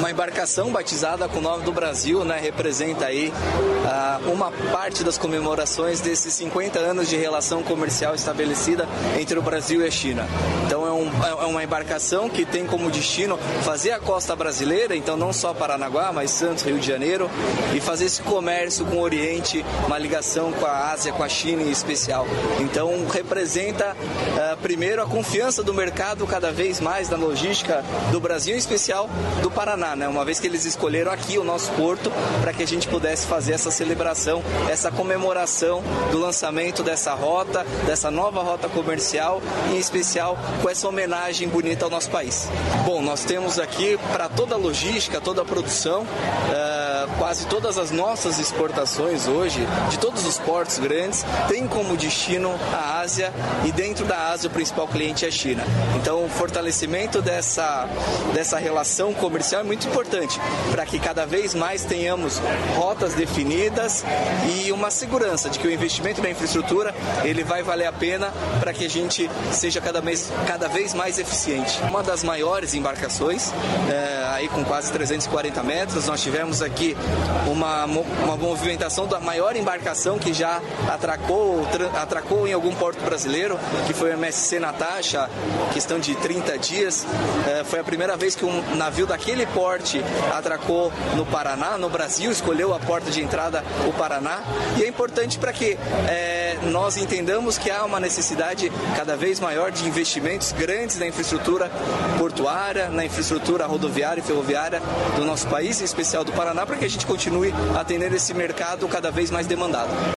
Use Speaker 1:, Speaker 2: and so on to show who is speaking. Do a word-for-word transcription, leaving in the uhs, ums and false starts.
Speaker 1: uma embarcação batizada com o nome do Brasil, né, representa aí uh, uma parte das comemorações desses cinquenta anos de relação comercial estabelecida entre o Brasil e a China. Então é, um, é uma embarcação que tem como destino fazer a costa brasileira, então não só Paranaguá, mas Santos, Rio de Janeiro, e fazer esse comércio com o Oriente, uma ligação com a Ásia, com a China em especial. Então representa uh, primeiro a confiança do mercado cada vez mais na logística do Brasil, em especial do Paraná, né? Uma vez que eles escolheram aqui o nosso porto para que a gente pudesse fazer essa celebração, essa comemoração do lançamento dessa rota, dessa nova rota comercial, em especial com essa homenagem bonita ao nosso país. Bom, nós temos aqui para toda a logística, toda a produção, uh, quase todas as nossas exportações hoje, de todos os portos grandes, tem como destino a Ásia, e dentro da Ásia o principal cliente é a China. Então o fortalecimento dessa, dessa relação comercial é muito importante para que cada vez mais tenhamos rotas definidas e uma segurança de que o investimento na infraestrutura ele vai valer a pena para que a gente seja cada vez, cada vez mais eficiente. Uma das maiores embarcações, é, aí com quase trezentos e quarenta metros, nós tivemos aqui uma, uma movimentação da maior embarcação que já atracou, atracou em algum porto brasileiro, que foi o M S C Natasha, questão de trinta dias. É, foi a primeira vez que um navio daquele porte atracou no Paraná, no Brasil, escolheu a porta de entrada o Paraná, e é importante para que é, nós entendamos que há uma necessidade cada vez maior de investimentos grandes na infraestrutura portuária, na infraestrutura rodoviária e ferroviária do nosso país, em especial do Paraná, para que a gente continue atendendo esse mercado cada vez mais demandado.